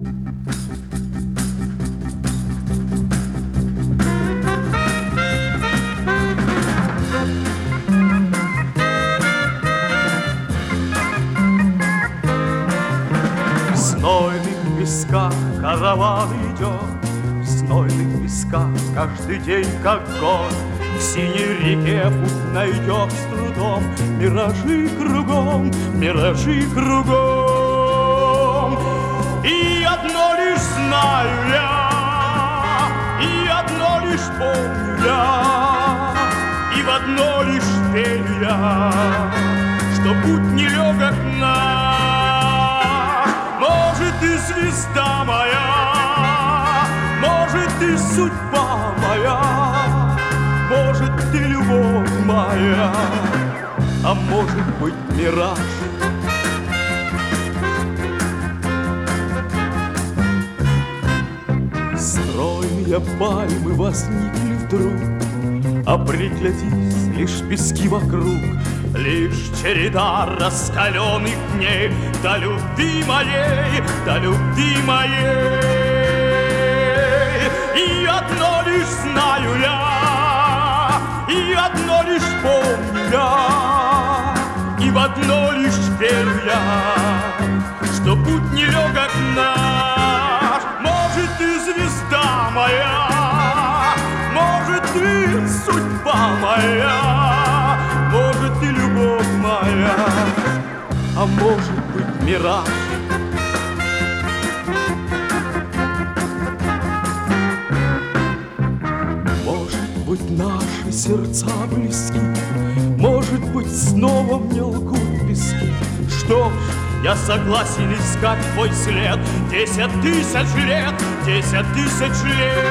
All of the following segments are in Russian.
В знойных песках караван идет, в знойных песках каждый день как год. В синей реке путь найдешь с трудом, миражи кругом, миражи кругом. И одно лишь знаю я, и одно лишь помню я, и в одно лишь верю я, что путь нелегок наш. Может, и звезда моя, может, и судьба моя, может, ты любовь моя, а может быть мираж. Стройные пальмы возникли вдруг, опреглядись лишь пески вокруг, лишь череда раскаленных дней до любви моей, до любви моей. И одно лишь знаю я, и одно лишь помню я, и в одно лишь верю я, что путь нелегок наш. Может, и звезда моя, может, и судьба моя, может, и любовь моя, а может быть мираж. Может быть, наши сердца близки, может быть, снова мне лгут пески. Что ж, я согласен искать твой след 10 тысяч лет, 10 тысяч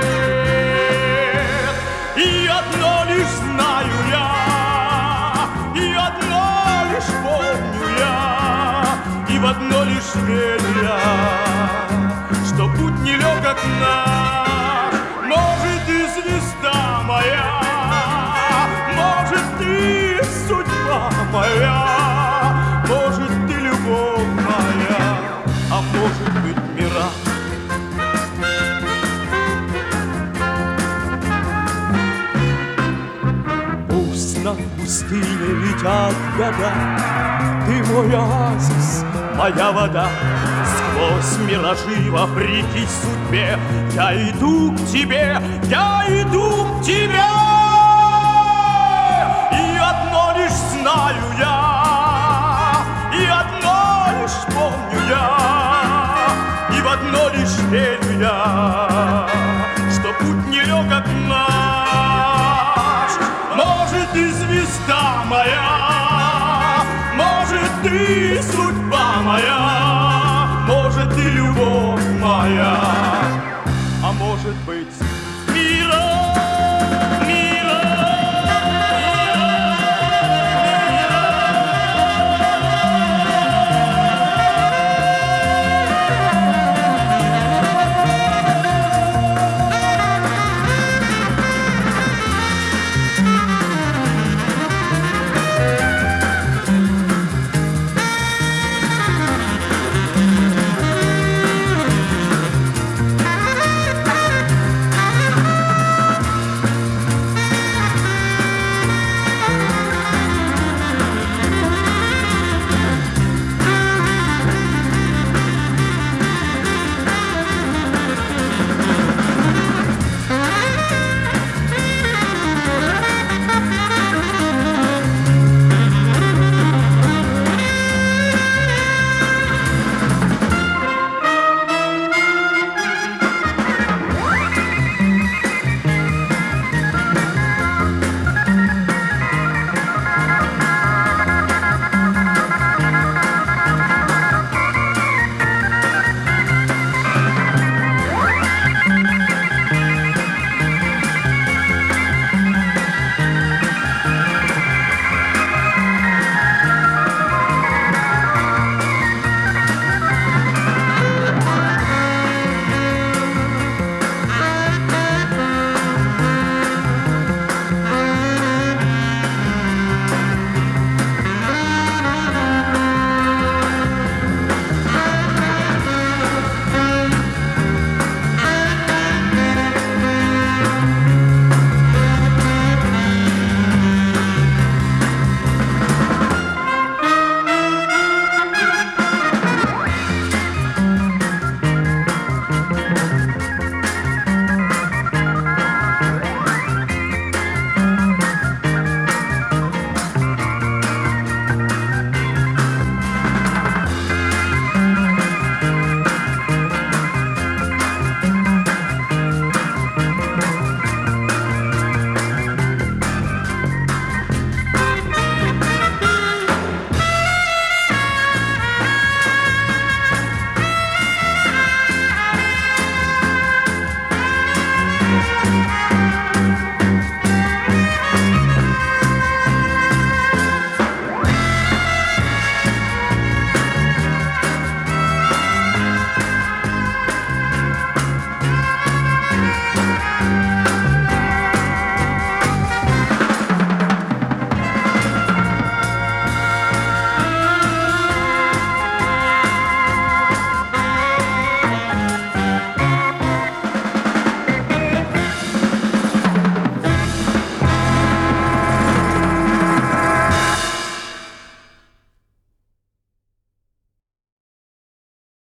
лет. И одно лишь знаю я, и одно лишь помню я, и в одно лишь верю я, что путь нелегок наш. Может, и звезда моя, может, и судьба моя, может, и любовь моя, а может быть мираж. Пусть над пустыней летят года, ты мой оазис, моя вода. Сквозь миражи вопреки судьбе я иду к тебе, я иду к тебе. И одно лишь знаю я, и одно лишь помню я, и в одно лишь верю я, что путь нелегок наш. Может, и звезда моя, может, и судьба моя, может, и любовь моя, а может быть